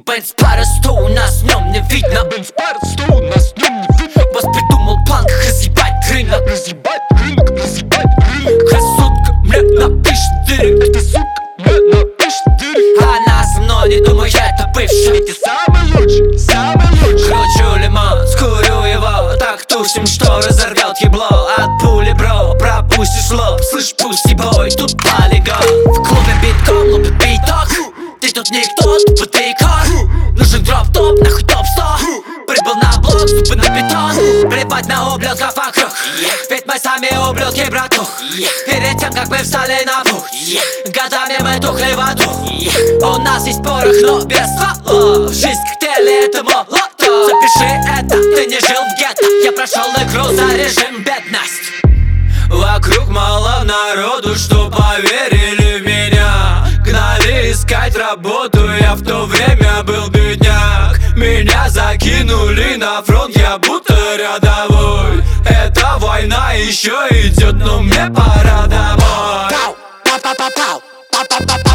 Бенц по росту, у нас в нем не видно. Бенц по росту, у нас в нем не видно. Босс придумал план, как разъебать рынок. Разъебать рынок, разъебать рынок. Красотка мне напишет дырик. Эта сука мне напишет дырик. Она со мной не думает, это бывший. Ведь ты самый лучший, самый лучший. Кручу лимон, скурю его. Так тусим, что разорвет ебло. От пули, бро, пропустишь лоб. Слышь, пусти бой, тут полигон. В клубе битком лупит биток. Ты тут никто, тупо ты кор. Нужен дроп-топ, нахуй топ-100. Прибыл на блок, зубы на бетон. Плевать на ублюдков вокруг. Ведь мы сами ублюдки, братух. Перед тем, как мы встали на путь, годами мы тухли в аду. У нас есть порох, но без стволов. Жизнь коктейли, это молотов. Запиши это, ты не жил в гетто. Я прошел игру за режим бедность. Вокруг мало народу, что поверили в меня. Гнали искать работу, я в то время был бедняк. Меня закинули на фронт, я будто рядовой. Эта война еще идет, но мне пора домой.